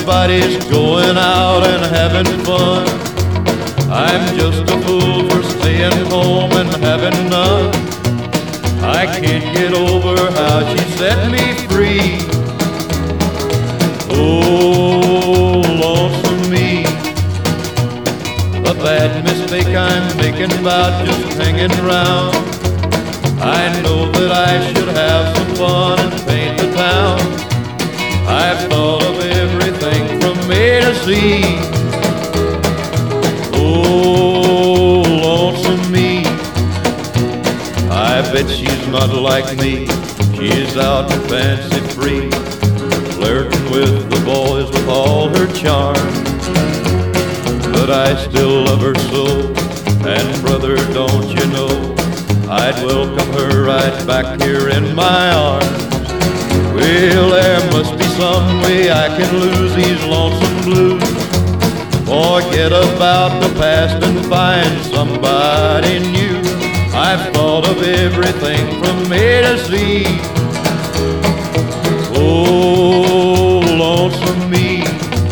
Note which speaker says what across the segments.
Speaker 1: everybody's going out and having fun. I'm just a fool for staying home and having none. I can't get over how she set me free. Oh, lonesome me. The bad mistake I'm making about just hanging around. I know that I should have some fun and paint the town. I've thought of everything from A to Z. Oh, lonesome me. I bet she's not like me. She's out and fancy free, flirting with the boys with all her charm. But I still love her so, and brother, don't you know, I'd welcome her right back here in my arms. Well, there must be some way I can lose these lonesome blues, forget about the past and find somebody new. I've thought of everything from A to Z. Oh, lonesome me.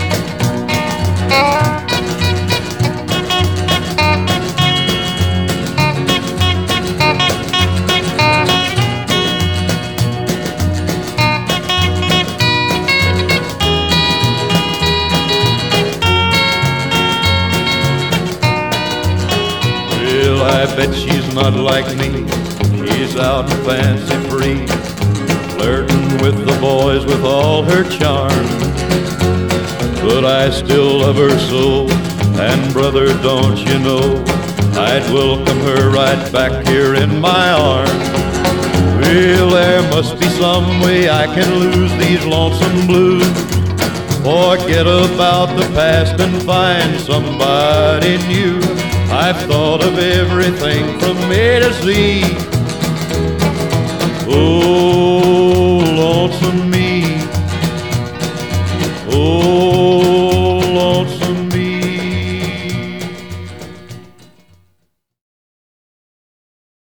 Speaker 1: Well, I bet she's not like me. She's out and fancy free, flirting with the boys with all her charm. But I still love her so, and brother, don't you know, I'd welcome her right back here in my arms. Well, there must be some way I can lose these lonesome blues, forget about the past and find somebody new. I've thought of everything from A to Z.